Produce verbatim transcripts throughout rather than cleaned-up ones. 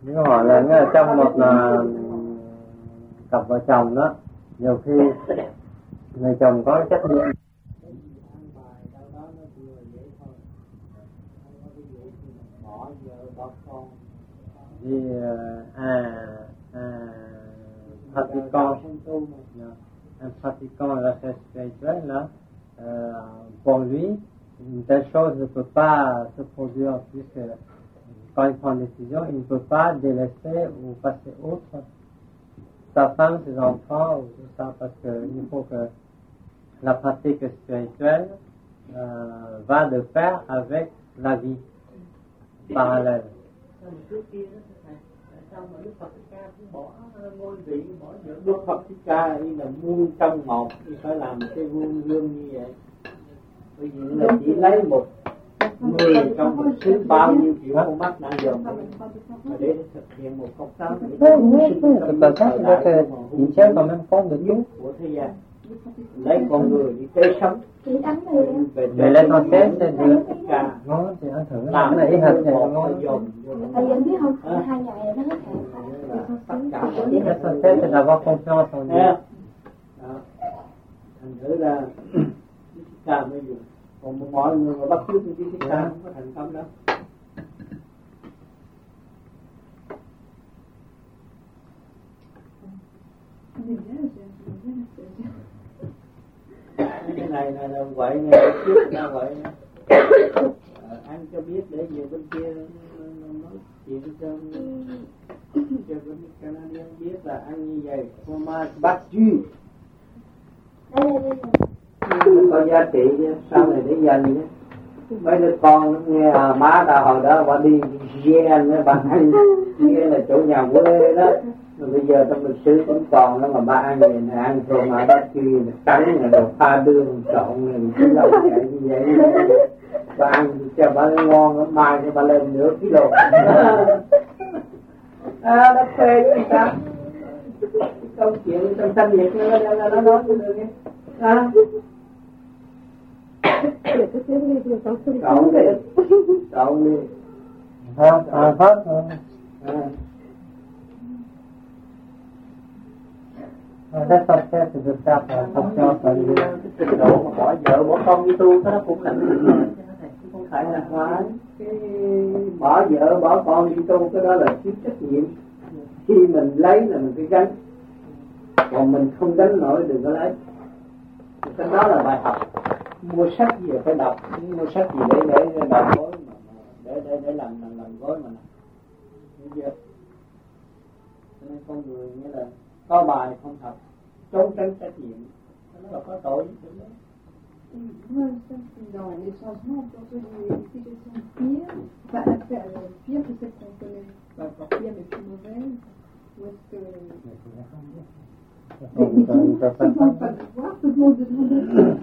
Nếu hỏi là nghe trong một là cặp vợ chồng đó, nhiều khi người chồng có trách nhiệm đi à à pratiquant un pratiquant la fête spirituelle là, euh, pour lui une telle chose ne peut pas se produire puisque quand il prend une décision, il ne peut pas délaisser ou passer outre sa femme, ses enfants ou tout ça, parce qu'il faut que la pratique spirituelle euh, va de pair avec la vie parallèle. Đức Phật Thích Ca là muôn trong một, thì phải làm cái vuông gương như vậy. Bởi vì là chỉ lấy một người trong một xứ bao nhiêu triệu con mắt đang dòm để thực hiện một công tác của thế gian, lấy con người đi tế sống. Về lên con tế sẽ được ngon thì ăn thử làm cái này hết thì ngon. Thầy anh biết không? Hai ngày nó hết hạn. Cái con tế thì là có confiance en Dieu. Thành thử ra Thích Ca mới dùng. Còn mọi người mà bắt chước những cái Thích Ca không có thành công đâu. Cái này là, là quậy này, trước ra quậy này. À, anh cho biết để về bên kia nói chuyện cho cho bên Canadian biết là anh như vậy, format bắt chước. Có giá trị chứ, sau này để dành nhé. Mấy đứa con nó nghe à, má ta hồi đó bà đi ghen với bà anh, ghen là chỗ nhà quê đó. Rồi bây giờ trong lịch sử vẫn còn đó mà ba ăn về này ăn rồi mà bác kia trắng là đồ pha đường trộn rồi cứ lâu vậy như vậy. Ba ăn cho bà ngon lắm, mai cho bà lên nửa kilo. À nó phê chứ sao? Câu chuyện trong thanh Việt nó nó nó nói cho được nghe. À. Cậu đi, cậu đi. Hết, hết rồi. Rất sắp xếp thì được sắp là sắp cho tận đi. Cái độ mà bỏ vợ bỏ con đi tu nó cũng là không phải là hóa. Cái bỏ vợ bỏ con đi tu cái đó là thiếu trách nhiệm. Khi mình lấy là mình phải gánh, còn mình không gánh nổi đừng có lấy. Cái đó là bài học. Mua sách gì phải đọc, mua sách gì để để làm gối mà để để để làm làm làm gối mà. Hiểu chưa? Cho nên con người nghĩa là có bài không học, trốn tránh trách nhiệm, nó là có tội chứ đấy. Dans les changements pour que les situations pires, enfin pire que celles qu'on connaît, pas pire mais plus mauvaise, ou est-ce que tout le monde pas le voir, tout le monde demande.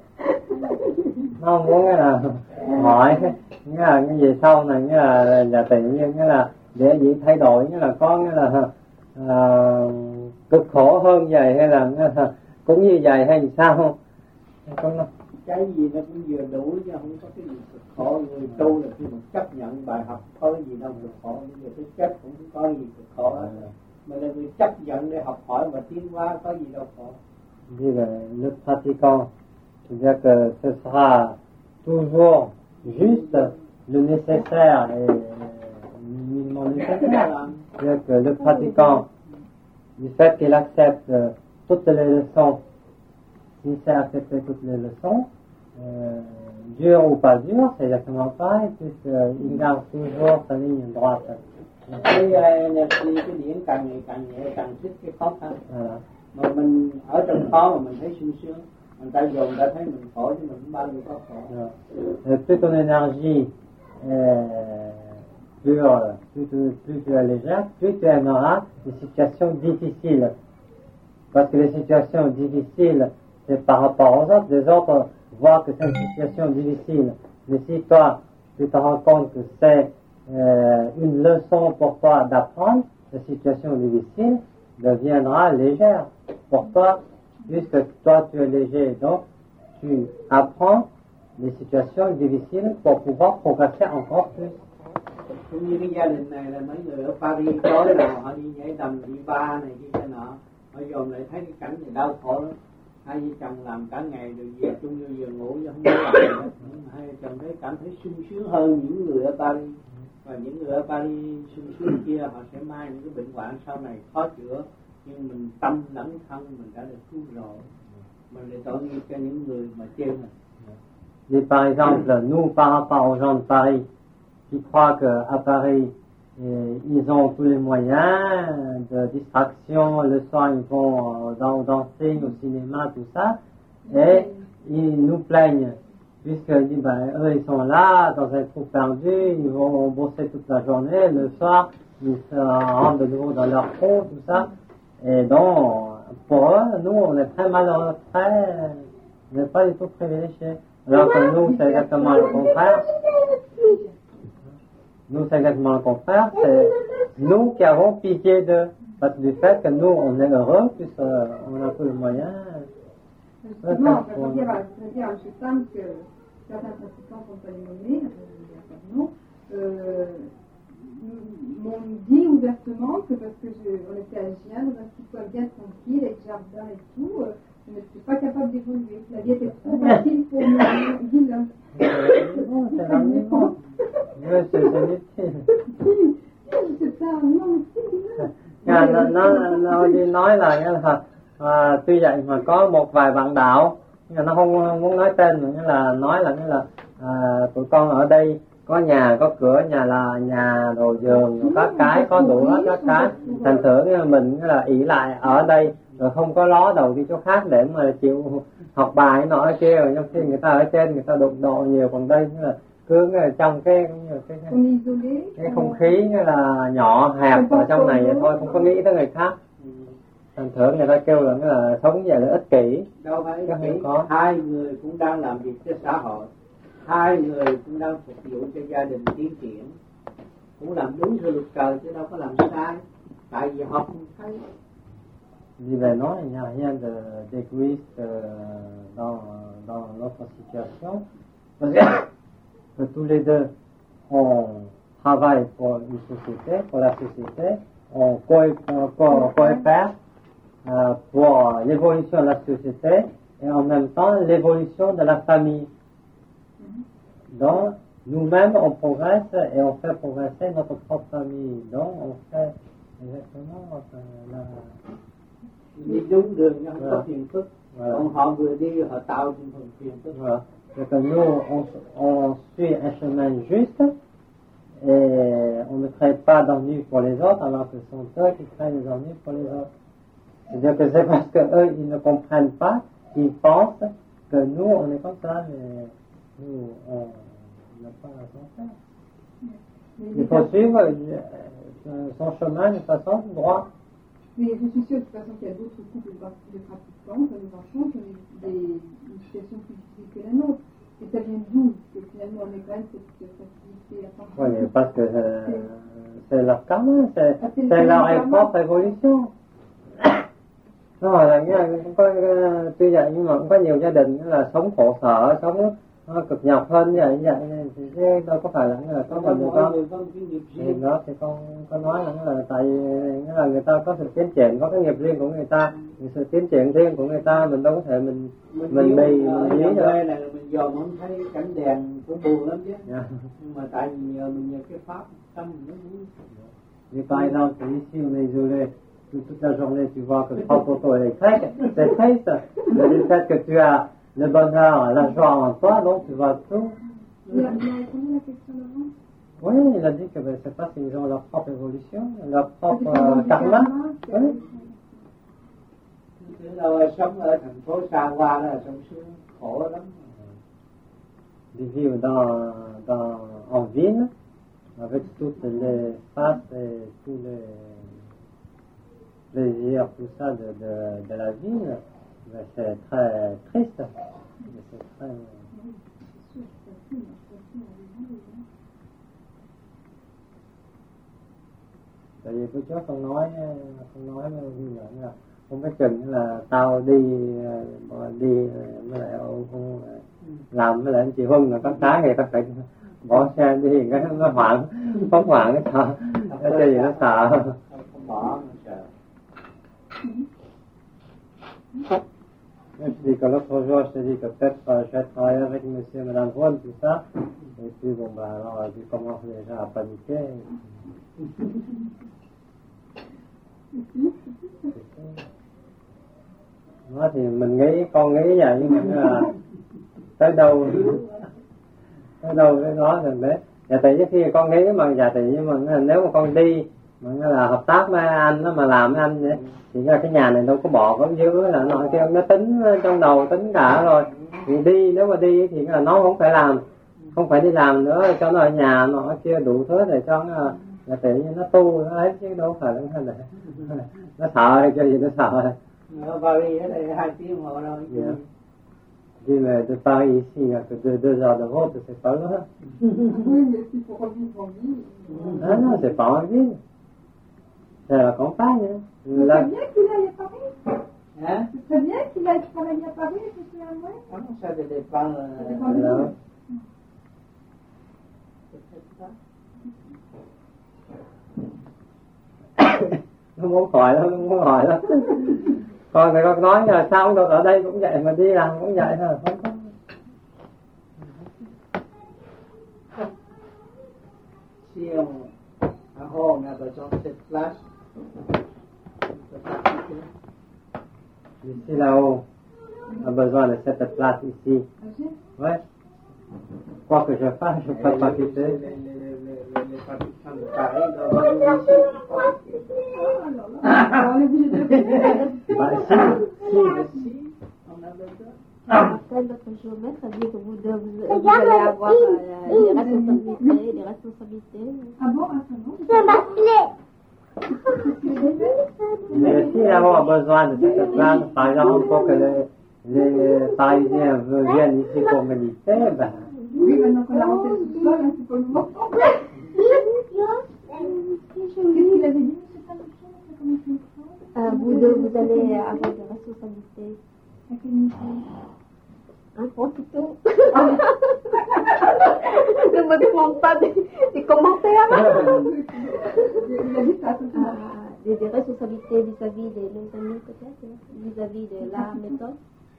Nó muốn là hỏi nghĩa là cái gì sau này nghĩa là là tự nhiên nghĩa là để gì thay đổi nghĩa là có nghĩa là uh, cực khổ hơn vậy hay là uh, cũng như vậy hay sao không? Cái gì nó cũng vừa đủ chứ không có cái gì cực khổ. Người tu là khi mà chấp nhận bài học có gì đâu cực khổ, bây giờ cái chết cũng không có gì cực khổ hết. Mà là người chấp nhận để học hỏi và tiến hóa có gì đâu khổ. Dit le, le pratiquant, c'est-à-dire que ce sera toujours juste le nécessaire et minimum nécessaire. C'est-à-dire que le pratiquant, du fait qu'il accepte toutes les leçons, s'il sait accepter toutes les leçons, euh, dur ou pas dur, c'est exactement pareil, puisqu'il garde toujours sa ligne droite. Cái energy, cái điển càng ngày càng nhẹ, càng thích cái khó khăn. À. Mà mình ở trong khó mà mình thấy sung sướng, mình ta dồn ta thấy mình khổ chứ mình không bao giờ có khổ. Yeah. Plus ton énergie est pure, plus tu, plus tu es légère, plus tu aimeras les situations difficiles. Parce que les situations difficiles, c'est par rapport aux autres. Les autres voient que c'est une situation difficile. Mais si toi, tu te rends compte que c'est euh, une leçon pour toi d'apprendre, la situation difficile deviendra légère pour toi, puisque toi tu es léger. Donc, tu apprends les situations difficiles pour pouvoir progresser encore plus. cũng như cái gia đình này là mấy người ở Paris tối nào họ đi nhảy đầm đi ba này kia cái nọ, họ dòm lại thấy cái cảnh này đau khổ lắm. Hai vợ chồng làm cả ngày rồi về chung vô giường ngủ chứ không có làm gì hết. Hai vợ chồng thấy cảm thấy sung sướng hơn những người ở Paris. Và những người ở Paris sung sướng kia họ sẽ mang những cái bệnh hoạn sau này khó chữa, nhưng mình tâm lẫn thân mình đã được cứu rồi, mình lại tội nghiệp cho những người mà trên này. Et par exemple, nous par rapport aux gens de Paris qui croient qu'à Paris et ils ont tous les moyens de distraction, le soir ils vont dans, danser au cinéma, tout ça, et ils nous plaignent, puisqu'ils disent, ben, eux ils sont là, dans un trou perdu, ils vont bosser toute la journée, le soir ils se rendent de nouveau dans leur trou, tout ça, et donc pour eux, nous on est très malheureux, très, on n'est pas du tout privilégiés. Alors que nous c'est exactement le contraire. Nous, c'est exactement le contraire, c'est nous qui avons pitié d'eux, parce que du fait que nous, on est heureux, puisqu'on a tous les moyens. Justement, ça veut dire, ça veut dire à M. Tam que certains pratiquants sont pas les nommés, il n'y a pas de nom, euh, m'ont dit ouvertement que parce que je, on était à Gien, dans un petit coin bien tranquille, avec jardin et tout, euh, je n'étais pas capable d'évoluer. La vie était trop facile pour moi. Dis-le. Non, c'est l'amusement. Oui, c'est difficile. C'est ça, non, Nó, nó, nó đi nói là, nghĩa là à, tuy vậy mà có một vài bạn đạo, nhưng nó không muốn nói tên, mà nghĩa là nói là nghĩa là à, tụi con ở đây có nhà, có cửa, nhà là nhà, đồ giường, các cái, có đủ hết các cái. Thành thử mình nghĩa là ỷ lại ở đây, rồi không có ló đầu đi chỗ khác để mà chịu học bài nọ ở kia, rồi trong khi người ta ở trên người ta đụng độ nhiều, còn đây nghĩa là cứ trong cái cái, cái, cái không khí như là nhỏ hẹp ở trong này vậy thôi, không có nghĩ tới người khác. Thành thử người ta kêu là nghĩa là sống vậy là ích kỷ. Đâu phải ích kỷ, có hai người cũng đang làm việc cho xã hội, hai người cũng đang phục vụ cho gia đình tiến triển, cũng làm đúng theo luật trời chứ đâu có làm sai, tại vì họ không thấy. Je vais non, il n'y a rien de, d'égoïste euh, dans, dans notre situation. Parce que tous les deux, on travaille pour une société, pour la société, on coopère euh, pour l'évolution de la société et en même temps l'évolution de la famille. Donc, nous-mêmes, on progresse et on fait progresser notre propre famille. Donc, on fait exactement enfin, la... đi đúng đường nhưng không có phiền phức. Còn họ vừa đi họ tạo thành phiền phức. Donc nous on, on suit un chemin juste et on ne crée pas d'ennuis pour les autres, alors que ce sont eux qui créent des ennuis pour les autres. C'est-à-dire que c'est parce que eux ils ne comprennent pas, ils pensent que nous on est comme ça, mais nous on n'a pas à s'en faire. Il faut suivre son chemin de façon droite. Mais je suis sûre de toute façon qu'il y a d'autres couples de pratiquants, ça nous en change, on est des, une situation plus difficile que la nôtre. Et ça vient d'où que finalement on est quand même cette facilité à part. Oui, parce que euh, c'est, c'est leur karma, c'est, ah, c'est, c'est leur karma. Propre évolution. Nó là nghĩa là cũng có tuy vậy nhưng mà cũng có nhiều gia đình là sống khổ sở, sống nó cực nhọc hơn như vậy như vậy thì chứ đâu có phải là là có mình được không? Thì đó thì con có nói là, là tại nghĩa là người ta có sự tiến triển, có cái nghiệp riêng của người ta, sự tiến triển riêng của người ta, mình đâu có thể mình mình, mình bị mình lý được. Là mình dòm không thấy cảnh đèn cũng buồn lắm chứ. Yeah. Nhưng mà tại vì mình nhờ cái pháp tâm nó cũng. Mais par exemple, ici on est isolé toute la journée, tu vois que trois poteaux électriques, c'est triste. Mais le fait que tu as le bonheur, la joie en toi, donc tu vois tout. Il a répondu la question d'avant. Oui, il a dit que ben, c'est parce qu'ils ont leur propre évolution, leur propre euh, karma. Oui. Rồi sống ở thành phố xa hoa là sống sướng khổ lắm. De vivre dans, dans, en ville, avec toutes les faces et tous les plaisirs, tout ça de, de, de la ville, ben, c'est très triste. C'est très... Tại vì tôi trước không nói không nói như vậy là không có chừng là tao đi đi với lại ông không làm với lại anh chị Huân là các cái thì ta phải bỏ xe đi cái nó hoảng phóng hoảng cái sợ cái gì nó sợ không bỏ nó sợ. Je dis que l'autre jour, je te dis que peut-être euh, je vais travailler avec monsieur et madame Vaughan, tout ça. Et puis bon, bah alors, tu commences déjà à paniquer. Nó thì mình nghĩ, con nghĩ vậy, nhưng mà là tới đâu, tới đâu cái đó rồi đấy. Dạ thì khi con nghĩ mà dạ thì nhưng mà nếu mà con đi mà là hợp tác với anh đó mà làm với anh vậy thì ra cái nhà này đâu có bỏ có dưới là nói kêu nó tính trong đầu tính cả rồi thì đi nếu mà đi thì là nó không phải làm không phải đi làm nữa cho nó ở nhà nó kia đủ thứ để cho nó là tự nhiên nó tu nó ấy chứ đâu phải là này nó sợ hay cái gì nó sợ nó Paris ở đây hai tiếng hồ đâu yeah. Đi về de Paris ici à que deux deux heures de route c'est pas loin. Oui, mais s'il faut revivre en ville. Ah non, c'est pas en ville. C'est à la campagne. Hein. C'est Là... bien qu'il aille à Paris. Hein? C'est très bien qu'il aille travailler à Paris, monsieur Amoué. Ah non, ça dépend. Là. Nó muốn hỏi lắm, nó muốn hỏi lắm. Còn thì con nói là sao được ở đây cũng vậy mà đi làm cũng vậy thôi, không có. Si on, à Hồ, on a besoin de cette place. Ici là-haut, on a besoin de cette place ici. Ouais. Quoi que je fasse, je ne peux pas quitter. Les, les, les, les participants de Paris doivent venir ici. On est obligé de le Bah, si, si, On a besoin. Après, notre géomètre a dit que vous, de, vous, vous allez avoir euh, des responsabilités, des responsabilités. Ah bon, ah ça non. mais si là-haut on a besoin de cette place, par exemple, pour que les, les Parisiens viennent ici pour méditer, ben... Oui, maintenant qu'on a rentré le sous-sol, hein, c'est pas le moment. Qu'est-ce qu'il avait dit, monsieur Paluchet? Euh, vous deux, vous allez avoir des responsabilités. À quel niveau? Un point plutôt. Ne me demande pas des, des commentaires. Il a dit ça, tout ça. Euh, des, des responsabilités vis-à-vis de nos amis peut-être, vis-à-vis de la méthode.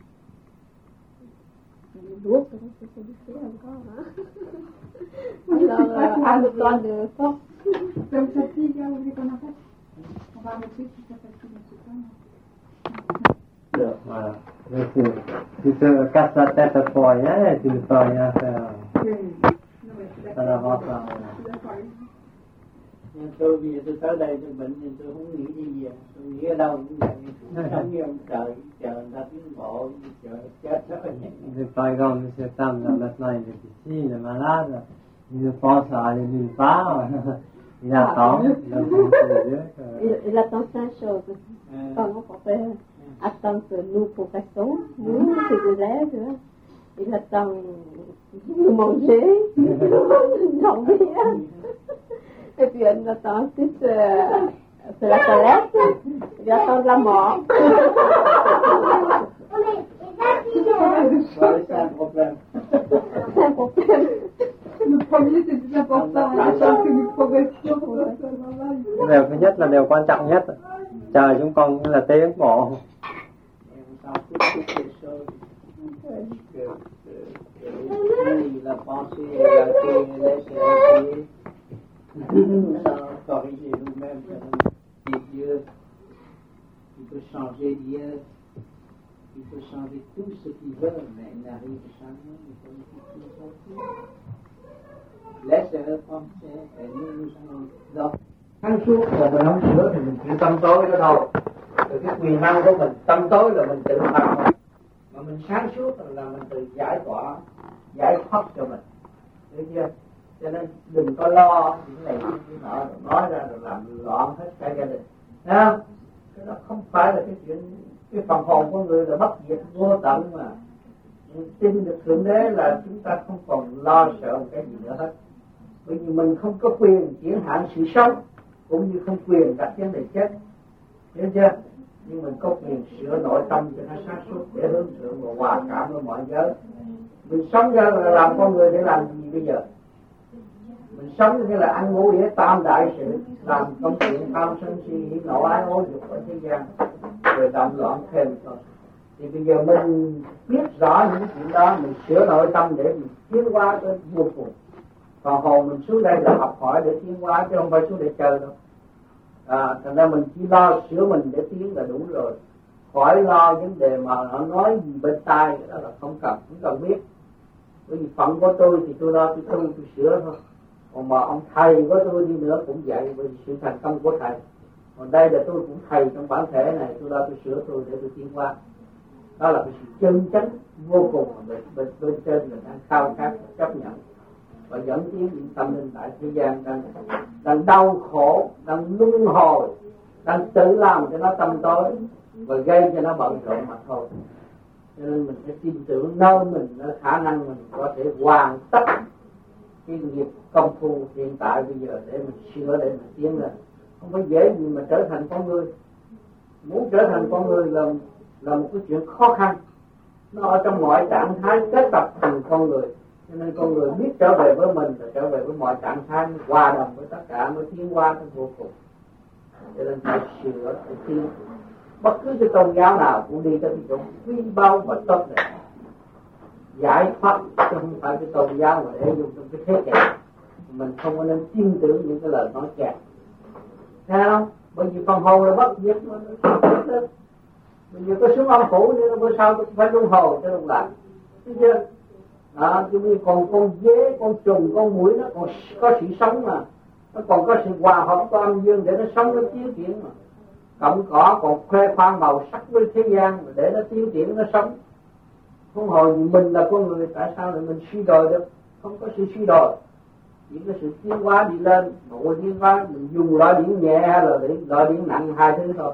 D'autres responsabilités encore. Hein. Alors, euh, à le temps de force. Ça vous fatigue, vous voulez qu'on arrête? On va arrêter si ça fatigue un petit peu. Voilà. Mais si tu te casses la tête pour rien et tu ne peux rien faire, ça n'avance pas. Tôi vì tôi tới đây tôi bệnh nên tôi không nghĩ gì vậy. Tôi nghĩ ở đâu cũng vậy. Giống như ông trời, chờ người ta tiến bộ, chờ chết rồi. Par exemple, M. Tam, là, maintenant il est ici, il est malade, il ne pense à aller nulle part, il attend, il a besoin de Dieu. Il, il attend cinq choses. Pardon, pour faire attendre que nous progressons, nous, ses élèves. Hein. Il attend nous manger, dormir. Et puis il attend ensuite euh, c'est la toilette, il attend de la mort. Voilà, c'est un problème. C'est un problème. Le premier, c'est plus important, hein, attendre que nous progressions. Điều thứ nhất là điều quan trọng nhất, chờ chúng con là tiến bộ. Oui, la pensée, la paix, laisser sans corriger nous-mêmes, et Dieu, il peut changer Dieu, il peut changer tout ce qu'il veut, mais il n'arrive jamais, il faut nous sortir. Laissez-le penser, et nous, nous sommes dans. Sáng suốt là mình không sửa thì mình chỉ tâm tối đó thôi. Rồi cái quyền năng của mình, tâm tối là mình tự phạm thôi. Mà mình sáng suốt là mình tự giải tỏa, giải thoát cho mình. Được chưa? Cho nên đừng có lo những này những nọ rồi nói ra rồi làm loạn hết cả gia đình. Thấy không? Cái đó không phải là cái chuyện, cái phần hồn của người là bất diệt vô tận mà. Tin được Thượng Đế là chúng ta không còn lo sợ một cái gì nữa hết. Bởi vì mình không có quyền chuyển hạn sự sống, cũng như không quyền đặt vấn đề chết. Hiểu chưa? Nhưng mình có quyền sửa nội tâm cho nó sáng suốt để hướng thượng và hòa cảm với mọi giới. Mình sống ra là làm con người để làm gì bây giờ? Mình sống như là ăn ngủ để tam đại sự, làm công chuyện tham sân si hỉ nộ ái ố dục ở thế gian, rồi động loạn thêm thôi. Thì bây giờ mình biết rõ những chuyện đó, mình sửa nội tâm để mình tiến hóa tới vô cùng. Còn hồn mình xuống đây là học hỏi để tiến hóa, chứ không phải xuống để chơi đâu. À, thành ra mình chỉ lo sửa mình để tiến là đủ rồi. Khỏi lo vấn đề mà họ nói gì bên tai, đó là không cần, không cần biết. Bởi vì phận của tôi thì tôi lo tôi tu, tôi sửa thôi. Còn mà ông thầy của tôi đi nữa cũng vậy, bởi vì sự thành công của thầy. Còn đây là tôi cũng thầy trong bản thể này, tôi lo tôi sửa tôi để tôi tiến qua. Đó là cái sự chân chánh vô cùng mà bên, bên, bên trên mình đang khao khát và chấp nhận. Và dẫn tiến những tâm linh tại thế gian đang, đang đau khổ, đang luân hồi, đang tự làm cho nó tâm tối và gây cho nó bận rộn mà thôi. Cho nên mình phải tin tưởng nơi mình, nơi khả năng mình có thể hoàn tất cái nghiệp công phu hiện tại bây giờ để mình sửa, để mình tiến lên. Không phải dễ gì mà trở thành con người. Muốn trở thành con người là, là một cái chuyện khó khăn. Nó ở trong mọi trạng thái kết tập thành con người. Cho nên con người biết trở về với mình là trở về với mọi trạng thái, hòa đồng với tất cả, mới tiến qua tới vô cùng. Cho nên phải sửa, phải tiến. Bất cứ cái tôn giáo nào cũng đi tới cái chỗ quý báu và tốt đẹp, giải thoát, chứ không phải cái tôn giáo mà để dùng trong cái thế kẻ. Mình không có nên tin tưởng những cái lời nói kẹt. Thấy không? Bởi vì phần hồn là bất diệt, nó chết lên. Bây giờ có xuống âm phủ nên bữa sau tôi phải luân hồi cho đồng lại. Thấy chưa? Đó, chứ vì còn con dế, con trùng, con muỗi nó còn có sự sống mà. Nó còn có sự hòa hợp của âm dương để nó sống, nó tiến triển mà. Cộng cỏ còn khoe khoang màu sắc với thế gian để nó tiến triển, nó sống. Không hồi gì mình là con người, tại sao lại mình suy đồi được? Không có sự suy đồi, chỉ có sự tiến hóa đi lên. Một tiến hóa mình dùng loại điển nhẹ hay là loại điển nặng, hai thứ thôi.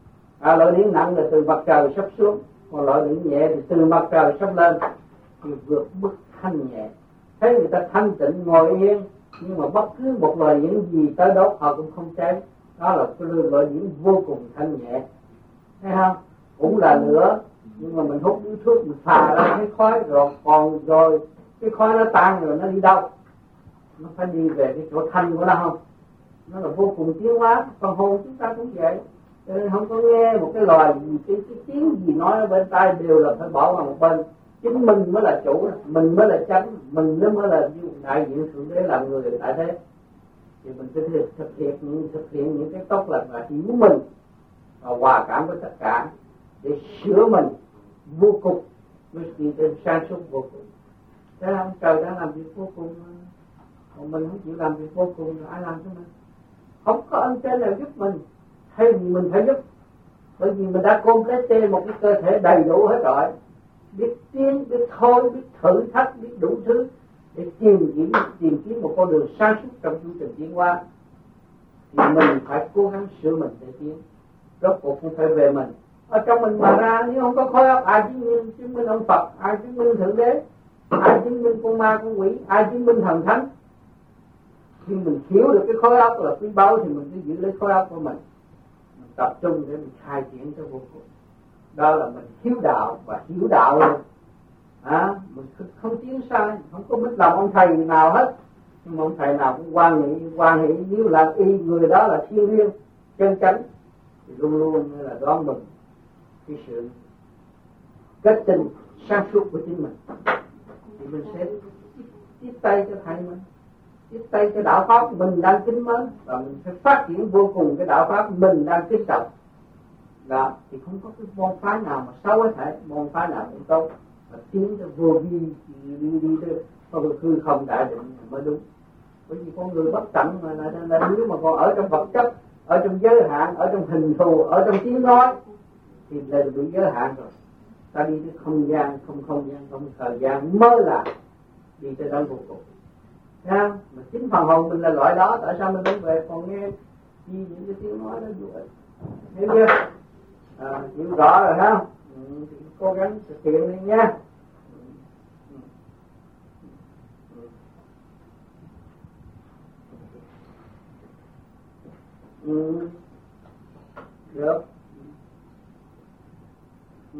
À, loại điển nặng là từ mặt trời sắp xuống, còn loại điển nhẹ thì từ mặt trời sắp lên, thì vượt mức thanh nhẹ. Thấy người ta thanh tịnh ngồi yên, nhưng mà bất cứ một loại điển gì tới đốt họ cũng không cháy. Đó là cái loại điển vô cùng thanh nhẹ. Thấy không? Cũng là lửa, nhưng mà mình hút điếu thuốc, mình phà ra cái khói rồi, còn rồi cái khói nó tan rồi nó đi đâu? Nó phải đi về cái chỗ thanh của nó không? Nó là vô cùng tiến hóa. Phần hồn chúng ta cũng vậy. Cho nên không có nghe một cái loài gì, cái, cái tiếng gì nói ở bên tai đều là phải bỏ vào một bên. Chính mình mới là chủ, mình mới là chánh, mình mới là đại diện Thượng Đế làm người tại thế. Thì mình phải thực hiện những, thực hiện những cái tốt lành và hiểu mình và hòa cảm với tất cả để sửa mình vô cùng với sự trên sáng suốt vô cùng. Thế không? Trời đã làm việc vô cùng, còn mình không chịu làm việc vô cùng thì ai làm cho mình? Không có ân trên nào giúp mình, hay vì mình phải giúp, bởi vì mình đã complete một cái cơ thể đầy đủ hết rồi, biết tiến, biết thôi, biết thử thách, biết đủ thứ để tìm kiếm tìm kiếm một con đường sáng suốt trong chương trình tiến hóa. Thì mình phải cố gắng sửa mình để tiến. Rốt cuộc cũng phải về mình. Ở trong mình mà ra, nếu không có khối óc, ai chứng minh chứng minh ông Phật, ai chứng minh Thượng Đế, ai chứng minh con ma con quỷ, ai chứng minh thần thánh. Khi mình hiểu được cái khối óc là quý báu thì mình cứ giữ lấy khối óc của mình, mình tập trung để mình khai triển cho vô cùng. Đó là mình hiếu đạo và hiểu đạo luôn. À, mình không tiến sai, không có biết lòng ông thầy nào hết, nhưng mà ông thầy nào cũng quan hệ, quan hệ nếu là y người đó là thiên liêng chân chánh thì luôn luôn là đoán mình cái sự kết tinh sáng suốt của chính mình, thì mình sẽ tiếp tay cho thầy mình, tiếp tay cho đạo pháp mình đang kính mến, và mình sẽ phát triển vô cùng cái đạo pháp mình đang kính trọng. Đó, thì không có cái môn phái nào mà xấu hết thảy, môn phái nào cũng tốt, và tiến cho vô vi đi đi đi tới hư không đại định mới đúng. Bởi vì con người bất tận mà là, là, là nếu mà còn ở trong vật chất, ở trong giới hạn, ở trong hình thù, ở trong tiếng nói thì là bị giới hạn rồi. Ta đi tới không gian, không không gian, không thời gian mới là đi tới đó vô cùng. Thấy không? Mà chính phần hồn mình là loại đó, tại sao mình không về còn nghe gì những cái tiếng nói đó vô ích. Hiểu chưa? À, hiểu rõ rồi không? Ừ, thì cố gắng thực hiện đi nha. Ừ. Được. Ừ.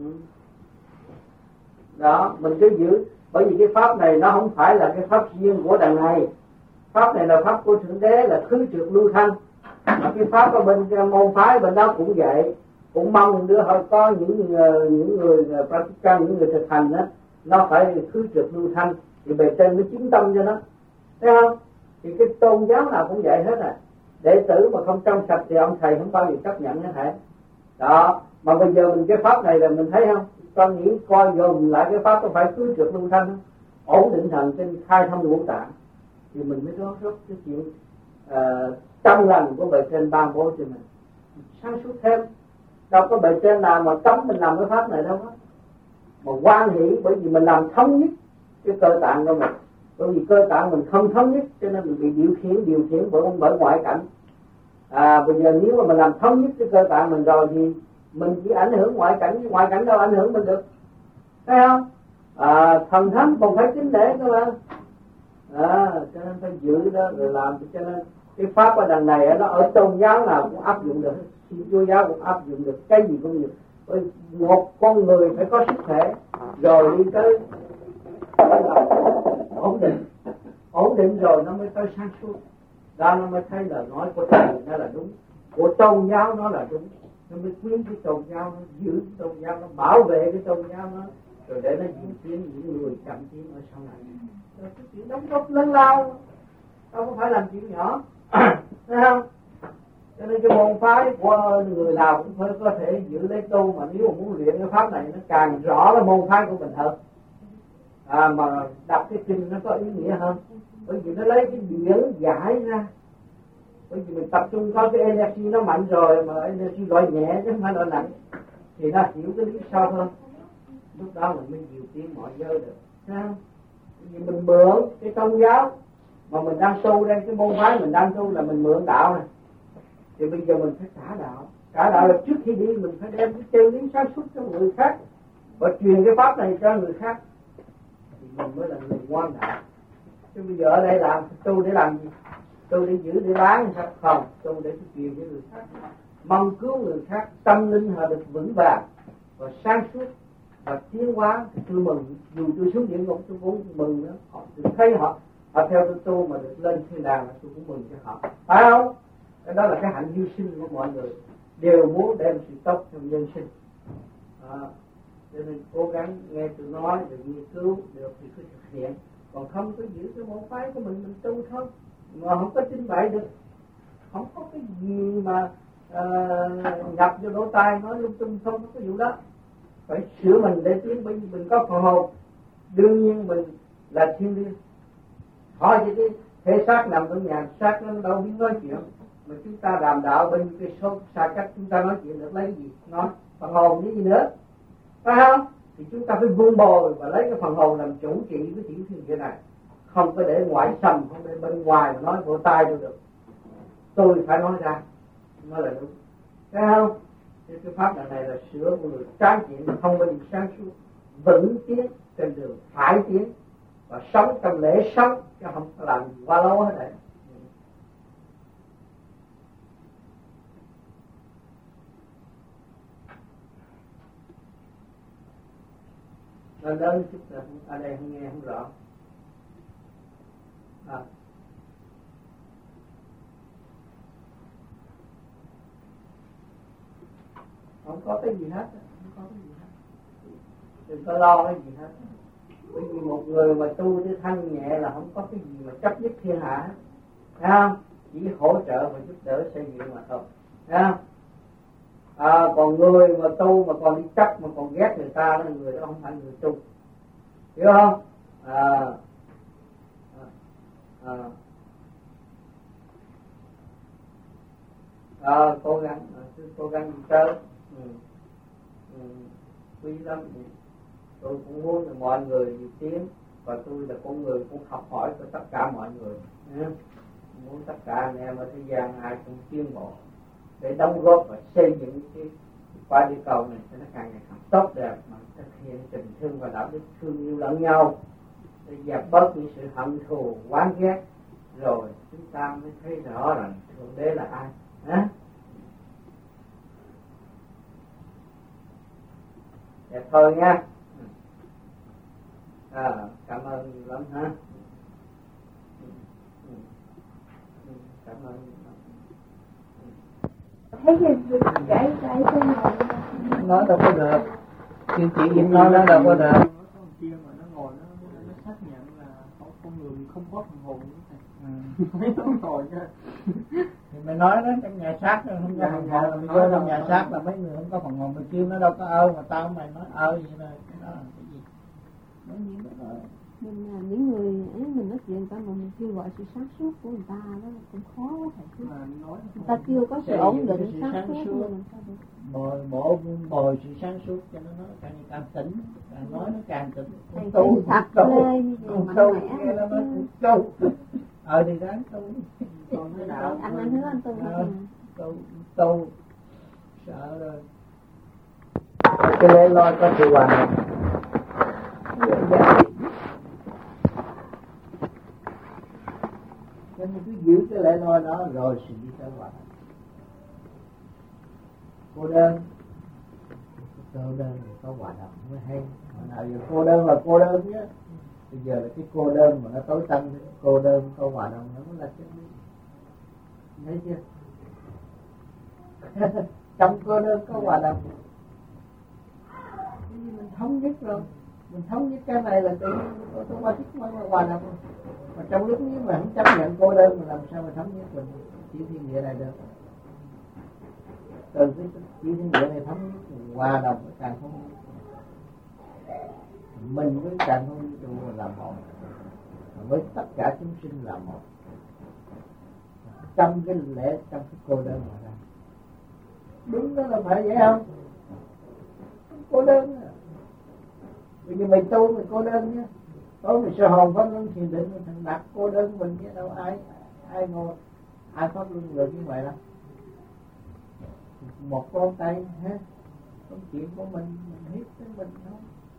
Đó, mình cứ giữ, bởi vì cái pháp này nó không phải là cái pháp riêng của đằng này, Pháp này là pháp của Thượng Đế, là khứ trượt lưu thanh. Mà cái pháp ở bên môn phái bên đó cũng vậy, cũng mong đứa họ có những những người practical, những người thực hành đó, nó phải khứ trượt lưu thanh thì bề trên mới chứng tâm cho nó, thấy không? Thì cái tôn giáo nào cũng vậy hết à. Đệ tử mà không trong sạch thì ông thầy không bao giờ chấp nhận hết hả? Đó, mà bây giờ mình cái pháp này là mình thấy không? Con nghĩ coi dồn lại cái pháp có phải khứ trượt lưu thanh, ổn định thần trên khai thông ngũ tạng thì mình mới có rất cái chuyện uh, tâm lành của bề trên ban bố cho mình sáng suốt thêm. Đâu có bề trên nào mà cấm mình làm cái pháp này đâu đó, mà quan hỷ bởi vì mình làm thống nhất cái cơ tạng của mình. Bởi vì cơ tạng mình không thống nhất cho nên mình bị điều khiển điều khiển bởi bởi ngoại cảnh. À, bây giờ nếu mà mình làm thống nhất cái cơ tạng mình rồi thì mình chỉ ảnh hưởng ngoại cảnh, ngoại cảnh đâu ảnh hưởng mình được, thấy không? À, thần thánh còn phải kính nể cơ mà. À, cho nên phải giữ đó rồi làm. Cho nên cái pháp ở đằng này nó ở tôn giáo nào cũng áp dụng được, Chúa giáo cũng áp dụng được, cái gì cũng được. Bởi một con người phải có sức khỏe rồi đi tới ổn định, ổn định rồi nó mới tới sáng suốt. Đó nó mới thấy lời nói của thầy nó là đúng, của tôn giáo nó là đúng, nó mới quyến cái tôn giáo, nó giữ cái tôn giáo, nó bảo vệ cái tôn giáo nó, rồi để nó diễn tiến những người chậm tiến ở sau này. Rồi cái chuyện đóng góp lớn lao, đâu có phải làm chuyện nhỏ, thấy không? Cho nên cái môn phái của người nào cũng phải có thể giữ lấy tu, mà nếu mà muốn luyện cái pháp này nó càng rõ là môn phái của mình hơn. À, mà đọc cái kinh nó có ý nghĩa hơn, bởi vì nó lấy cái điển giải ra. Bởi vì mình tập trung có cái energy nó mạnh rồi, mà energy loại nhẹ chứ không phải loại nặng, thì nó hiểu cái lý sâu hơn. Lúc đó mình mới điều tiến mọi giới được, thấy không? Bởi vì mình mượn cái tôn giáo mà mình đang tu đây, cái môn phái mình đang tu là mình mượn đạo này. Thì bây giờ mình phải trả đạo. Trả đạo là trước khi đi mình phải đem cái chân lý sáng suốt cho người khác và truyền cái pháp này cho người khác, thì mình mới là người ngoan đạo. Chứ bây giờ ở đây làm tu để làm gì? Tu để giữ để bán sao? Không, tu để truyền cho người khác, mong cứu người khác tâm linh họ được vững vàng và sáng suốt và tiến hóa. Thì tôi mừng, dù tôi xuống địa ngục tôi cũng mừng nữa. Họ tôi thấy họ họ theo tôi tu mà được lên thiên đàng là tôi cũng mừng cho họ, phải không? Cái đó là cái hạnh hy sinh của mọi người, đều muốn đem sự tốt trong nhân sinh. À, cho nên cố gắng nghe tôi nói được nghiên cứu được thì cứ thực hiện, còn không cứ giữ cái môn phái của mình mình tu thôi, mà không có trình bày được, không có cái gì mà uh, nhập vô lỗ tai nói lung tung, không có cái vụ đó. Phải sửa mình để tiến, bởi vì mình có phần hồn, đương nhiên mình là thiên liêng. Thôi vậy đi, thể xác nằm trong nhà xác nó đâu biết nói chuyện, mà chúng ta đàm đạo bên cái số xa cách chúng ta nói chuyện được lấy gì nói phần hồn với gì nữa, phải không? Thì chúng ta phải vun bồi và lấy cái phần hồn làm chủ trị cái tiểu thiên địa này, không có để ngoại xâm, không để bên ngoài mà nói vô tai tôi được. Tôi phải nói ra nó là đúng, phải không? Thì cái pháp này, này là sửa của người tráng kiện, không bao giờ sáng suốt, vững tiến trên đường phải tiến và sống trong lễ sống, chứ không có làm gì quá lố hết đấy. Nó lớn chút là ở đây không nghe không rõ. À. Không có cái gì hết, không có cái gì hết. Đừng có lo cái gì hết. Bởi vì một người mà tu với thanh nhẹ là không có cái gì mà chấp nhất thiên hạ hết, thấy không? Chỉ hỗ trợ và giúp đỡ xây dựng mà thôi, thấy không? À, còn người mà tu mà còn đi chấp mà còn ghét người ta đó, người đó không phải người tu, hiểu không? À, à, à, à, cố gắng, à, cố gắng đi tới, ừ, ừ, quý lắm. Tôi cũng muốn là mọi người đi tiến, và tôi là con người cũng học hỏi của tất cả mọi người, ừ. Muốn tất cả anh em ở thế gian ai cũng tiến bộ để đóng góp và xây dựng cái qua địa cầu này cho nó càng ngày càng tốt đẹp, mà thực hiện tình thương và đạo đức thương yêu lẫn nhau để dẹp bớt những sự hận thù oán ghét, rồi chúng ta mới thấy rõ rằng Thượng Đế là ai. Hả? Đẹp thôi nha. À, cảm ơn lắm ha. cảm ơn. Thấy cái cái cái cái nói đâu có được, chuyên chỉ việc nói nó đâu có được. Kia mà nó ngồi nó nó xác nhận là con người không có phần hồn mấy nó ngồi nha. Thì mày nói đó, trong nhà xác không có phần hồn, mày vô trong nhà xác là mấy người không có phần hồn, mày kêu nó đâu có ơ, mà tao mày nói ơ vậy là cái đó là cái gì? Nói gì đó thôi. mình là những người ấy, mình nói chuyện ta mà mình kêu gọi sự sáng suốt của người ta đó cũng khó quá thầy chứ. Người ta chưa có sự ổn định sáng suốt mà làm sao được. Bồi bổ bồi sự sáng suốt cho nó nói càng càng tỉnh, càng nói nó càng tỉnh. Thầy Tu thật tu lên tu mạnh tu mẽ nghe nó nói tu. Ờ thì đáng tu. Còn cái đạo anh anh hứa anh tu tu tu sợ rồi. Cái lễ loi có sự hoàn hảo. Nên mình cứ giữ cái lễ loi đó rồi sự đi tới hoàn hảo. Cô đơn, cô đơn thì có hòa đồng mới hay. Hồi nào giờ cô đơn là cô đơn nhé. Bây giờ là cái cô đơn mà nó tối tăm, cô đơn có hòa đồng nó mới là chân lý. Thấy chưa? Trong cô đơn có hòa đồng. Mình thống nhất rồi, mình thống nhất cái này là tự nhiên tôi qua thích mới hòa đồng. Mà trong lúc nếu mà không chấp nhận cô đơn mà làm sao mà thống nhất mình chỉ thiên địa này được. Từ cái chỉ thiên địa này thống nhất hòa đồng với càng không mình với càng không vũ trụ là một, với tất cả chúng sinh là một. Trong cái lễ, trong cái cô đơn mà ra đúng đó là phải vậy không? Cô đơn à. Bây giờ mày tu mày cô đơn nhá. Tối mày sơ hồn pháp luân thiền định mày thằng đặt cô đơn mình chứ đâu ai ai ngồi ai pháp luân được như vậy đâu. Một con tay ha, công chuyện của mình mình hiếp tới mình thôi.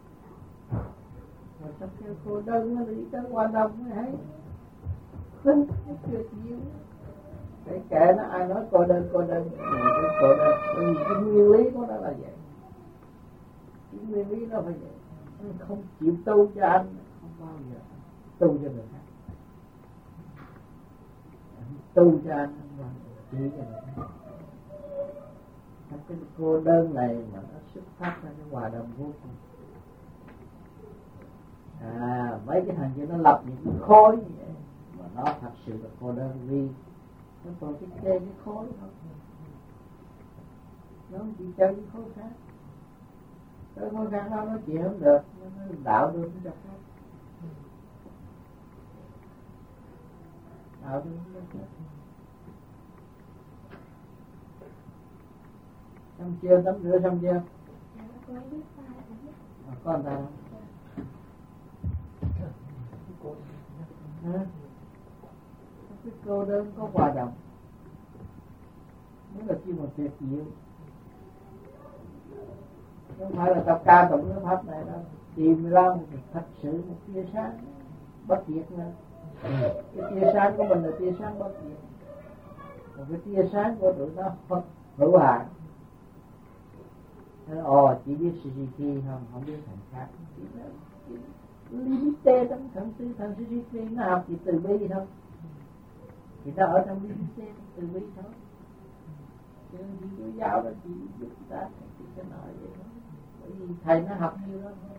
Rồi trong kêu cô đơn nó đi tới qua đông mới thấy không có chuyện gì. Để kệ nó ai nói cô đơn cô đơn cái cô đơn, bởi vì cái nguyên lý của nó là vậy. Cái nguyên lý nó phải vậy. Anh không chịu tu cho anh, không bao giờ tu cho người khác. Anh tu cho anh, không bao giờ chỉ cho người khác. Trong cái cô đơn này mà nó xuất phát ra cái hòa đồng vô cùng. À, mấy cái thằng kia nó lập những cái khối như vậy mà nó thật sự là cô đơn vì nó còn cái chơi cái khối thôi. Nó không chỉ chơi cái khối khác. Cái khối khác nó nói chuyện không được, nó đạo được nó được khác. Đạo được nó được khác. Xong chưa, tắm rửa xong chưa? À, có anh ta không? Hả? Cái cô đơn có hòa đồng mới là chi một tuyệt diệu. Không phải là tập ca tụng cái pháp này đâu. Tìm ra một thật sự một tia sáng bất diệt nữa. Cái tia sáng của mình là tia sáng bất diệt. Một cái tia sáng của tụi nó Phật hữu hạn. Ồ, chỉ biết Suzuki không, không biết thằng khác. Chỉ biết Limite trong thằng sư, thằng Suzuki nó học chỉ từ bi thôi. Thì nó ở trong Limite từ bi thôi. Chứ chỉ có giáo đó chỉ giúp ta chỉ cái nói vậy thôi. Bởi vì thầy nó học như đó thôi.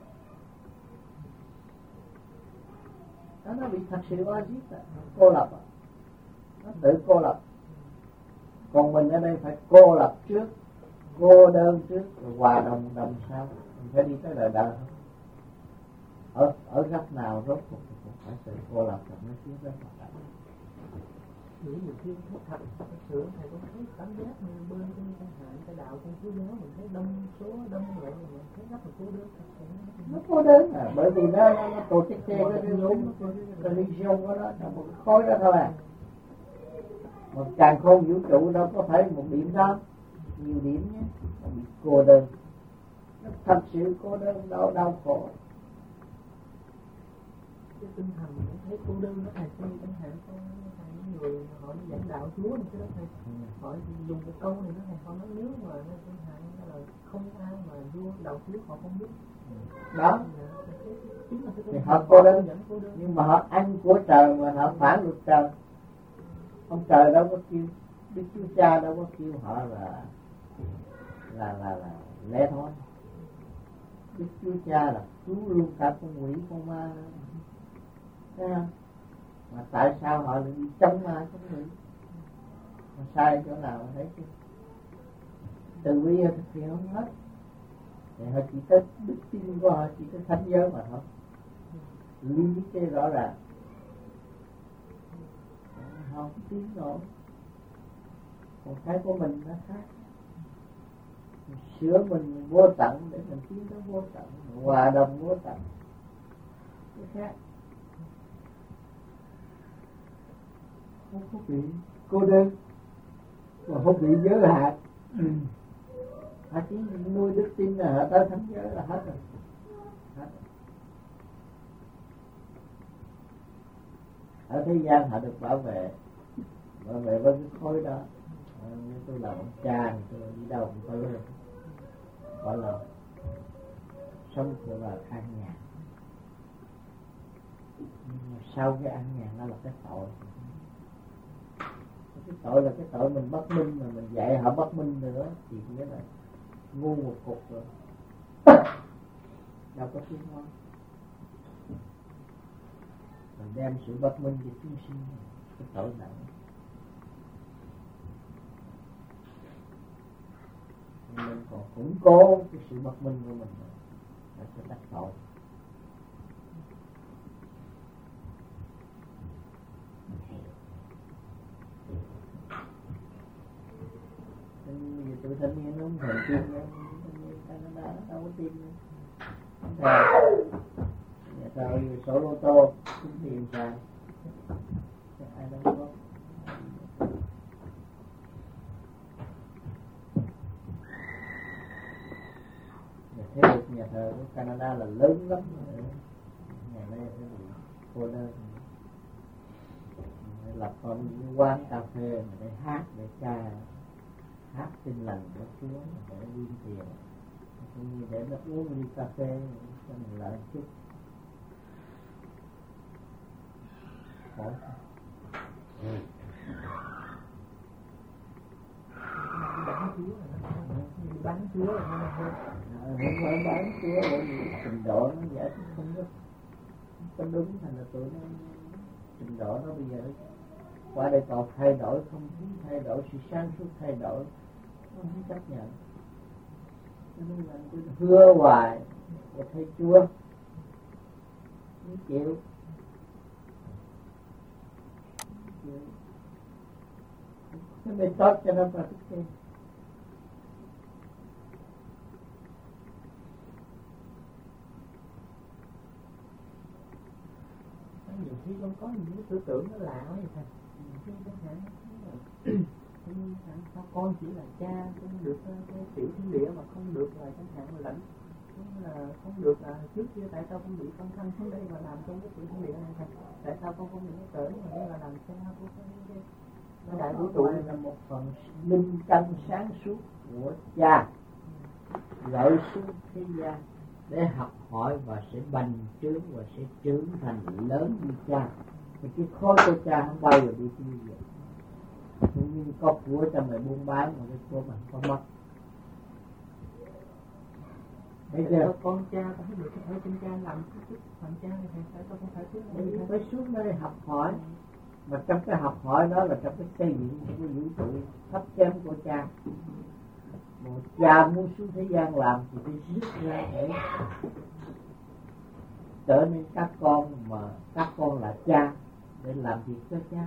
Đó nó bị thật sự oasis à, cô lập à. Nó tự cô lập. Còn mình ở đây phải cô lập trước, cô đơn trước, rồi hòa đồng đồng sau. Mình phải đi tới đời đời thôi. Ở ở góc nào rốt cuộc thì cũng phải sự cô lập rồi mới tiến tới hoạt động. Những nhiều khi thật thật thật sự thầy cũng thấy cảm giác như bên trong chẳng hạn cái đạo trong thế giới mình thấy đông số đông vậy mình thấy rất là cô đơn thật sự. Nó cô đơn à, bởi vì nó nó, nó tổ chức theo cái nhóm religion của nó là một khối đó thôi à. Một càng khôn vũ trụ đâu có phải một điểm đó, nhiều điểm nhé, nó bị cô đơn. Nó thật sự cô đơn đau đau khổ. Cái tinh thần mình thấy cô đơn nó thầy xem chẳng hạn có những người họ đi giảng đạo Chúa này, cái đó thầy họ dùng cái câu này nó thầy họ nói nếu mà nó chẳng hạn là không ai mà vua đạo Chúa họ không biết đó thì họ cô đơn, nhưng mà họ ăn của trời mà họ phản luật trời. ông trời đâu có kêu, Đức Chúa Cha đâu có kêu họ là là là là lẽ thôi. Đức Chúa Cha là cứu luôn cả con quỷ con ma, thấy không? Mà tại sao họ lại đi chống ma chống quỷ? Mà sai chỗ nào mà thấy chưa? Từ bi thực hiện không hết. Thì họ chỉ tới đức tin của họ chỉ tới thánh giới mà thôi. Lý cái rõ ràng. Họ không tiến nổi. Còn cái của mình nó khác. Mình sửa mình vô tận để mình tiến tới vô tận, hòa đồng vô tận. Cái khác. Không có bị cô đơn, mà không bị giới hạn. Ừ. Họ chỉ nuôi đức tin là họ tới thánh giới là hết rồi. Hết rồi. Ở thế gian họ được bảo vệ, bảo vệ với cái khối đó. Nếu tôi là ông cha thì tôi đi đâu cũng có lương, gọi là sống của là an nhàn. Nhưng mà sau cái an nhàn đó là cái tội. Cái tội là cái tội mình bất minh, mà mình dạy họ bất minh nữa thì nghĩa là ngu một cục rồi. Đâu có tiến hóa. Mình đem sự bất minh cho chúng sinh, cái tội nặng. Mình còn củng cố cái sự bất minh của mình là cái đắc tội. Bây giờ tụi thanh niên nó không thèm tin nữa, thanh niên Canada nó đâu có tin nữa. Không thèm. Nhà tao sổ lô tô, tính tiền xài. Ai đâu có. Thế lực nhà thờ của Canada là lớn lắm rồi. Ngày nay sẽ bị cô đơn. Lập con những quán cà phê mà để hát, để ca, hát tin lành của Chúa, để điên tiền, cũng như để nó uống ly cà phê cho mình lợi chút. Khổ. Ừ. Bán Chúa bán Chúa là không phải bán Chúa, bởi vì trình độ nó giải thích không có không đúng, thành là tụi nó trình độ nó bây giờ qua đây còn thay đổi không khí, thay đổi sự sáng suốt, thay đổi nó không chấp nhận. Cho nên là tôi hứa hoài để thấy Chúa không chịu. Cái bên tốt cho nó phải thích thêm. Nhiều khi con có những cái tư tưởng nó lạ quá vậy thầy. Nhiều khi con hẳn sao con chỉ là cha, con được cái tiểu thiên địa mà không được là chẳng hạn là lãnh, cũng là không được là trước kia tại sao con bị con thân xuống đây mà làm trong cái tiểu thiên địa này thầy? Tại sao con không bị cái cỡ mà đây là làm cha của con? Nó đại vũ trụ là một phần linh căn sáng suốt của cha gửi xuống thế gian để học hỏi và sẽ bành trướng và sẽ trưởng thành lớn như cha. Mà cái khối của cha không bao giờ đi tiêu diệt. Cũng như có của cho mày buôn bán mà cái của mình có mất. Bây giờ con cha có được ở trên cha làm cái phần cha này thầy, tại sao không phải xuống đây? Mình phải xuống đây học hỏi. Mà trong cái học hỏi đó là trong cái xây dựng của vũ trụ thấp kém của cha. Một cha muốn xuống thế gian làm thì phải rút ra để trở nên các con, mà các con là cha để làm việc cho cha.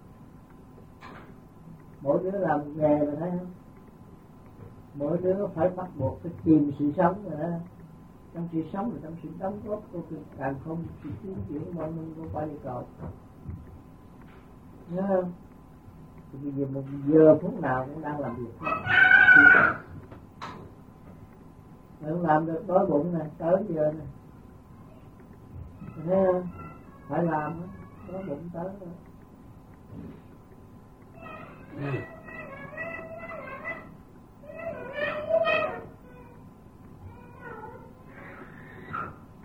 Mỗi đứa làm một nghề mà thấy không? Mỗi đứa phải bắt buộc phải tìm sự sống rồi đó. Trong sự sống là trong sự đóng góp của càng không sự tiến triển mọi người không phải đi cầu. Nhớ không? Thì bây giờ một giờ phút nào cũng đang làm việc. Không làm được đói bụng này, tới giờ này. Thấy không? Phải làm đó, đói bụng tới rồi. Ừ.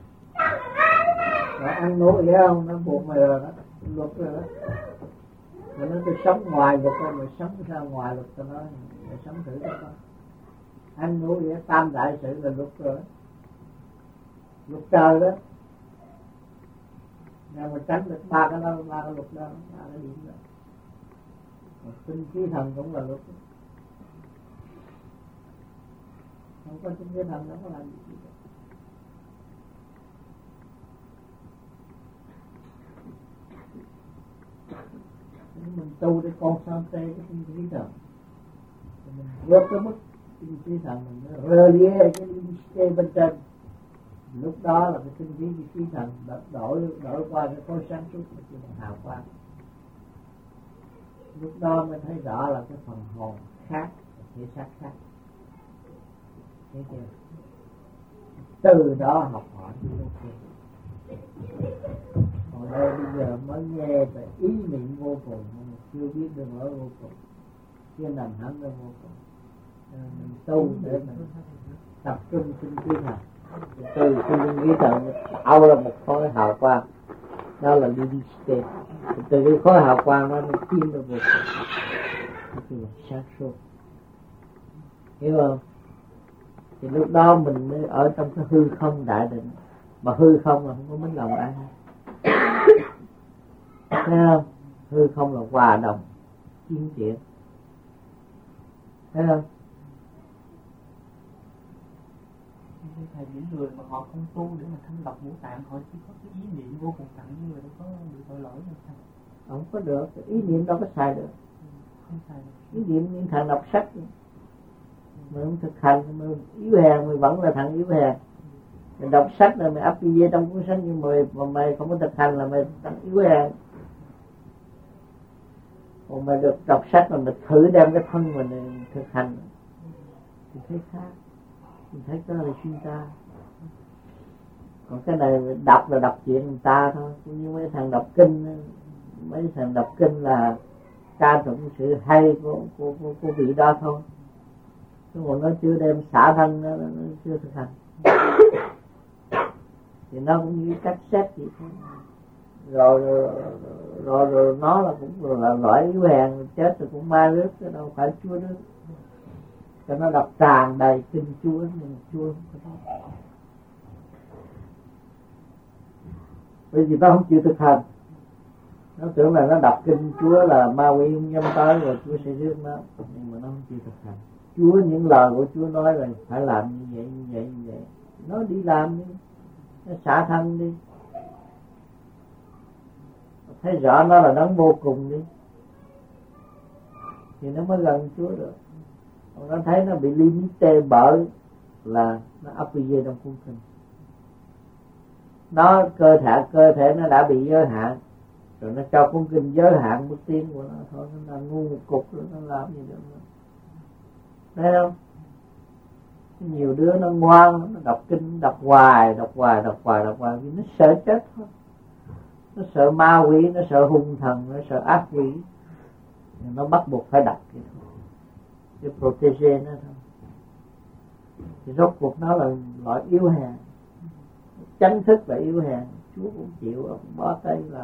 Nó ăn nuốt vậy không? Nó buộc mày rồi đó, luật rồi đó. Mà nó tôi sống ngoài luật rồi, mà sống ra ngoài luật cho nó, mà sống thử cho con. Anh ngủ vậy, tam đại sự là luật rồi. Luật trời đó. Nên mà tránh được ba cái đó, ba cái luật đó, ba cái điểm đó. Mà tinh khí thần cũng là luật đó. Không có tinh khí thần nó có làm gì đâu. Mình tu để con san tê cái tinh khí thần, mình vượt cái mức tinh khí thần mình rơ lia cái linh tê bên trên, lúc đó là cái tinh khí cái khí thần đổi đổi qua cái khối sáng suốt của cái hào quang, lúc đó mới thấy rõ là cái phần hồn khác, thể xác khác, thấy chưa? Từ đó học hỏi ok. Còn đây bây giờ mới nghe về ý niệm vô cùng, chưa biết đường lối vô cùng, chưa nằm hẳn ra vô cùng. Mình tu để mình tập trung tinh khí thần, từ tinh khí thần tạo ra một khối hào quang, đó là Lidiste. Từ cái khối hào quang đó nó tiến ra vô cùng, đó là sáng suốt, hiểu không? Thì lúc đó mình mới ở trong cái hư không đại định, mà hư không là không có mấy lòng ai. Thấy không? Hư không là hòa đồng, tiến triển. Thấy không? Thầy, những người mà họ không tu để mà thanh lọc ngũ tạng, họ chỉ có cái ý niệm vô cùng tặng như vậy, có bị tội lỗi hay sao? Không có được, ý niệm đâu có xài được. Không xài được. Ý niệm như thằng đọc sách, mà không thực hành, mà yếu hèn, mày vẫn là thằng yếu hèn. Mày đọc sách là mày áp gì trong cuốn sách, nhưng mày, mà mày không có thực hành là mày thằng yếu hèn. Còn mày được đọc sách mà mày thử đem cái thân mình thực hành thì thấy khác, mình thấy cái đó là chuyên ta. Còn cái này đọc là đọc chuyện người ta thôi, cũng như mấy thằng đọc kinh, mấy thằng đọc kinh là ca tụng sự hay của của của, của vị đó thôi, chứ còn nó chưa đem xả thân, nó, nó chưa thực hành. Thì nó cũng như cách xét vậy thôi. Rồi rồi, rồi rồi nó là cũng là loại yếu hèn, chết rồi cũng ma rước, chứ đâu phải Chúa rước. Cho nó đọc tràn đầy kinh Chúa, nhưng Chúa không có. Bởi vì nó không chịu thực hành, nó tưởng là nó đọc kinh Chúa là ma quỷ không dám tới rồi Chúa sẽ rước nó, nhưng mà nó không chịu thực hành. Chúa, những lời của Chúa nói là phải làm như vậy, như vậy, như vậy. Nó đi làm đi, nó xả thân đi, thấy rõ nó là đấng vô cùng đi, thì nó mới gần Chúa được. Còn nó thấy nó bị limité bởi là nó áp về trong cung kinh. Nó cơ thể cơ thể nó đã bị giới hạn, rồi nó cho cung kinh giới hạn bước tiến của nó thôi, nó là ngu một cục rồi nó làm gì được nữa. Thấy không? Nhiều đứa nó ngoan, nó đọc kinh, đọc hoài, đọc hoài, đọc hoài, đọc hoài vì nó sợ chết thôi. Nó sợ ma quỷ, nó sợ hung thần, nó sợ ác quỷ, nó bắt buộc phải đọc vậy thôi, để protege nó thôi. Thì rốt cuộc nó là loại yếu hèn, chánh thức là yếu hèn, Chúa cũng chịu, ông bó tay làm.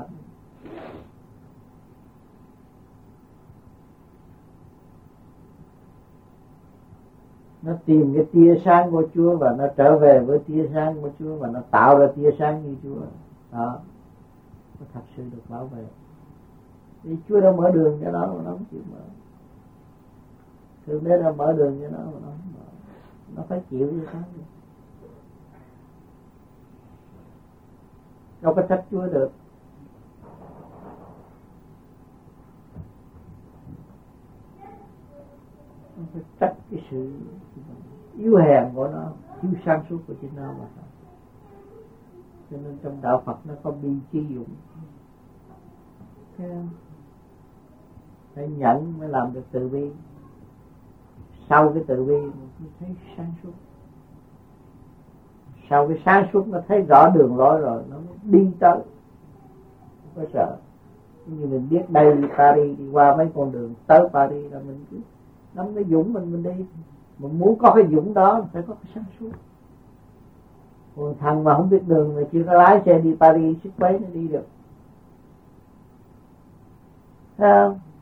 Nó tìm cái tia sáng của Chúa và nó trở về với tia sáng của Chúa và nó tạo ra tia sáng như Chúa. Đó, nó thật sự được bảo vệ. Vì Chúa đã mở đường cho nó mà nó không chịu mở. Thượng Đế đã mở đường cho nó mà nó không mở. Nó phải chịu như thế. Đâu có trách Chúa được. Nó phải trách cái sự yếu hèn của nó, thiếu sáng suốt của chính nó mà thôi. Cho nên trong đạo Phật nó có bi chi dụng. Thấy không? Phải nhẫn mới làm được từ bi. Sau cái từ bi nó thấy sáng suốt. Sau cái sáng suốt nó thấy rõ đường lối rồi nó mới đi tới. Không có sợ. Như mình biết đây đi Paris, đi qua mấy con đường tới Paris là mình cứ nắm cái dũng mình mình đi. Mình muốn có cái dũng đó phải có cái sáng suốt. Còn thằng mà không biết đường mà chưa có lái xe đi Paris sức mấy nó đi được. Thấy không?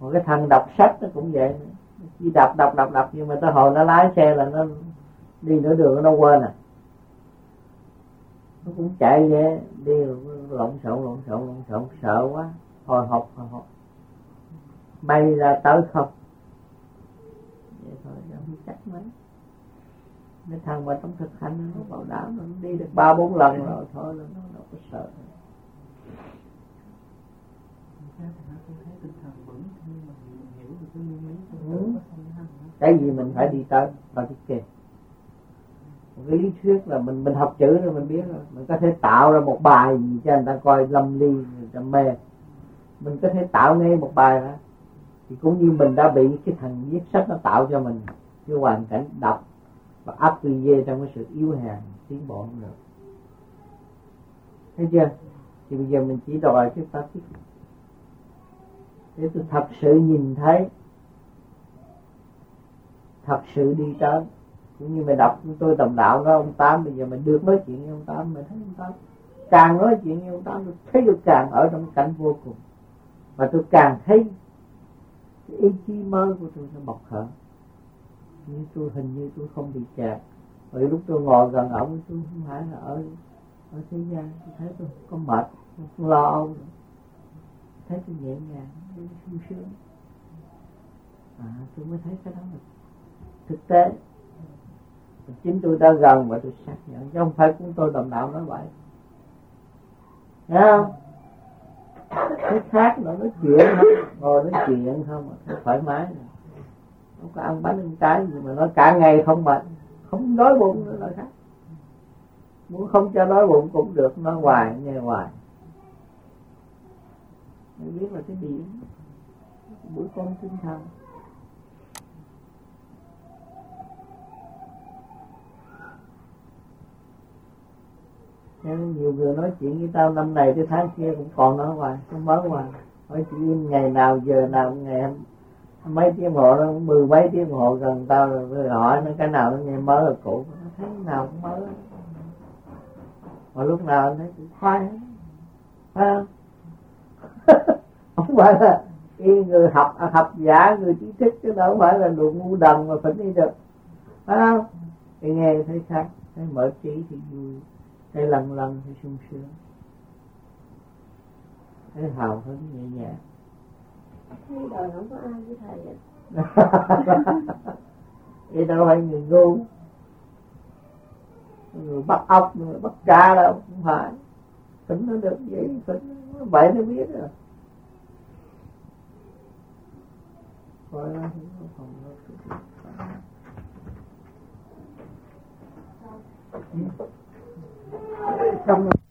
Một cái thằng đọc sách nó cũng vậy, chỉ đọc đọc đọc đọc nhưng mà tới hồi nó lái xe là nó đi nửa đường nó quên à, nó cũng chạy về đi lộn xộn lộn xộn lộn xộn sợ quá, hồi hộp hồi hộp bay ra tới không vậy thôi, không chắc mấy. Cái thằng mà trong thực hành nó bảo đảm nó đi được ba bốn lần rồi thôi là nó đâu có sợ. Ừ. Cái gì mình phải đi tới và đi kề. Một cái lý thuyết là mình mình học chữ rồi mình biết rồi, mình có thể tạo ra một bài gì cho người ta coi lâm ly, người ta mê, mình có thể tạo ngay một bài đó. Thì cũng như mình đã bị cái thằng viết sách nó tạo cho mình cái hoàn cảnh đọc và áp quy trong cái sự yếu hèn tiến bộ không được, thấy chưa? Thì bây giờ mình chỉ đòi cái ta thích để tôi thật sự nhìn thấy, thật sự đi tới. Cũng như mày đọc tôi Tầm Đạo đó ông Tám, bây giờ mình được nói chuyện với ông Tám, mày thấy ông Tám càng nói chuyện với ông Tám tôi thấy tôi càng ở trong cảnh vô cùng, và tôi càng thấy cái ý chí mới của tôi nó bộc khởi. Nhưng tôi hình như tôi không bị kẹt. Bởi lúc tôi ngồi gần ổng tôi không phải là ở ở thế gian, tôi thấy tôi có mệt, tôi không lo âu, thấy tôi nhẹ nhàng, tôi sung sướng. À, tôi mới thấy cái đó là thực tế. Chính tôi đã gần và tôi xác nhận, chứ không phải cũng tôi Tầm Đạo nói vậy. Thấy không? Cái khác nó nói chuyện không, ngồi nói chuyện không mà thấy thoải mái này. Không có ăn bánh ăn trái gì mà nói cả ngày không mệt, không đói bụng nữa là khác. Muốn không cho đói bụng cũng được, nói hoài nghe hoài. Mình biết là cái điểm buổi con tinh thần. Nên nhiều người nói chuyện với tao năm này tới tháng kia cũng còn nói hoài, không mới hoài. Hỏi chị im ngày nào giờ nào ngày mấy tiếng hồ, nó mười mấy tiếng hồ gần tao rồi hỏi nó cái nào nó nghe mới là cũ, nó thấy nào cũng mới. Mà lúc nào nó thấy cũng khoai hết, phải không? Không phải là cái người học học giả, người trí thức, chứ đâu phải là đồ ngu đần mà phải đi được, phải không? Thì nghe thấy khác, thấy mở trí thì vui, thấy lần lần thì sung sướng, thấy hào hứng nhẹ nhàng. Thấy đời không có ai với thầy vậy. Vậy đâu phải người ngu, người bắt ốc, người bắt cá đâu, không phải. Phỉnh nó được vậy, phỉnh nó vậy nó biết rồi. Coi nó không có xong rồi.